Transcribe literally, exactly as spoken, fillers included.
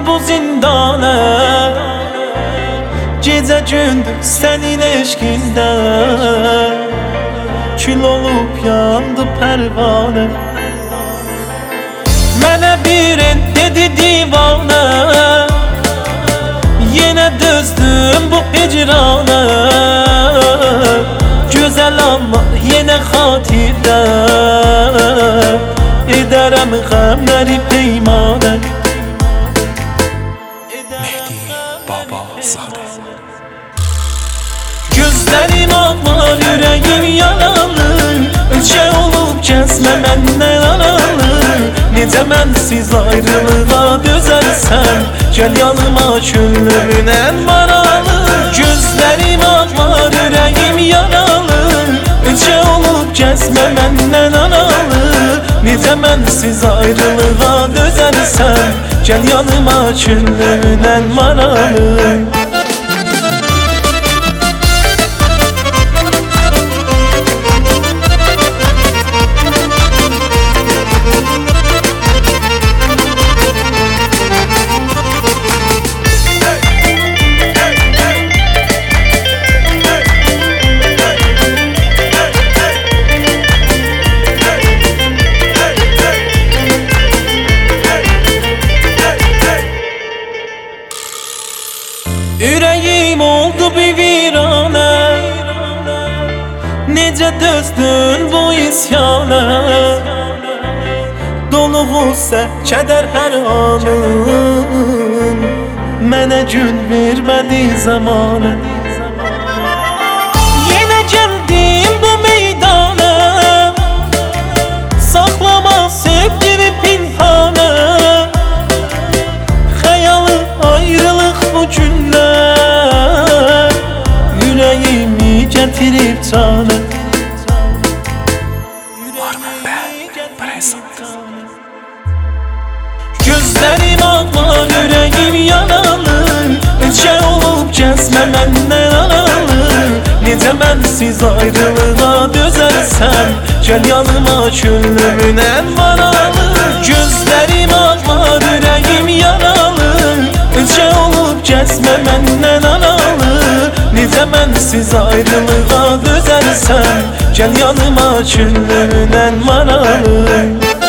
bu zindana. Gecə gündüz sənin eşqində kül olub yandı pərvanə. Mənə bir el dedi divanə, yenə dözdüm bu hicranə. Gözəl amma yenə xatirdə edərəm qəmləri peymanə. Mehdi Babazadə. Gözlərim ağlar, ürəyim yaralı, ölçə olub kəsmə məndən aralı. Necə mənsiz ayrılığa dözərsən, gəl yanıma könlümün varalı. Gözlərim ağlar, ürəyim yaralı, ölçə olub kəsmə məndən aralı. Necə mənsiz ayrılığa dözərsən, gəl yanıma könlümün varalı. Ürəyim oldu bir viranə, necə dözdün bu isyana. Dolu qüssə, kədər hər anın, mənə gün vermədi zamanə. Yenə gəldim bu meydana, saxlama sevgini pinhanə. Xəyalı ayrılıq bu günlər, ürəyimi gətirib canə. Arman ben present. Gözlərim ağlar, ürəyim yaralı, ölçə olub kəsmə məndən aralı. Necə mənsiz ayrılığa dözərsən, gəl yanıma könlümün varalı. Gözlərim ağlar, ürəyim yaralı, ölçə olub kəsmə məndən aralı. Necə mənsiz ayrılığa dözərsən, gəl yanıma könlümün varalı.